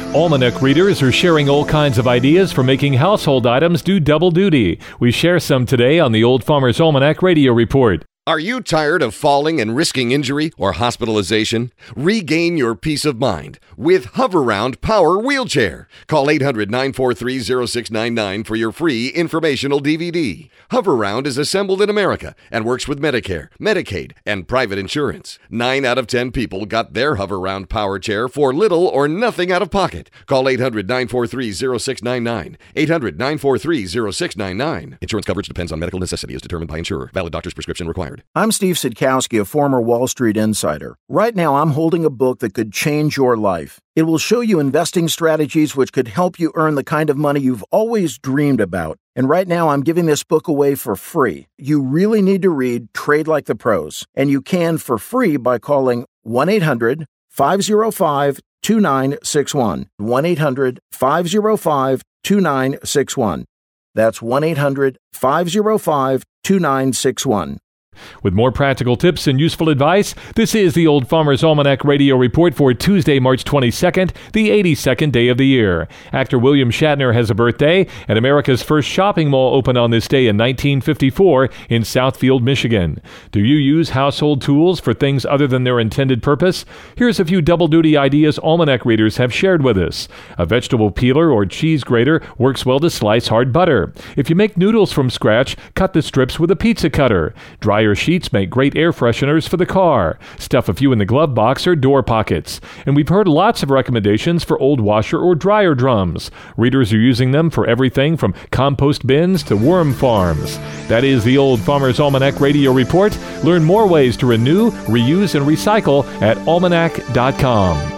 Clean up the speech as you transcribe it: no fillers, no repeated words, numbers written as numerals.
Almanac readers are sharing all kinds of ideas for making household items do double duty. We share some today on the Old Farmer's Almanac Radio Report. Are you tired of falling and risking injury or hospitalization? Regain your peace of mind with Hoveround Power Wheelchair. Call 800-943-0699 for your free informational DVD. Hoveround is assembled in America and works with Medicare, Medicaid, and private insurance. 9 out of 10 people got their Hoveround Power Chair for little or nothing out of pocket. Call 800-943-0699. 800-943-0699. Insurance coverage depends on medical necessity as determined by insurer. Valid doctor's prescription required. I'm Steve Sidkowski, a former Wall Street insider. Right now, I'm holding a book that could change your life. It will show you investing strategies which could help you earn the kind of money you've always dreamed about. And right now, I'm giving this book away for free. You really need to read Trade Like the Pros, and you can for free by calling 1-800-505-2961. 1-800-505-2961. That's 1-800-505-2961. With more practical tips and useful advice, this is the Old Farmer's Almanac Radio Report for Tuesday, March 22nd, the 82nd day of the year. Actor William Shatner has a birthday, and America's first shopping mall opened on this day in 1954 in Southfield, Michigan. Do you use household tools for things other than their intended purpose? Here's a few double-duty ideas Almanac readers have shared with us. A vegetable peeler or cheese grater works well to slice hard butter. If you make noodles from scratch, cut the strips with a pizza cutter. Dryer sheets make great air fresheners for the car. Stuff a few in the glove box or door pockets. And we've heard lots of recommendations for old washer or dryer drums. Readers are using them for everything from compost bins to worm farms. That is the Old Farmer's Almanac Radio Report. Learn more ways to renew, reuse, and recycle at almanac.com.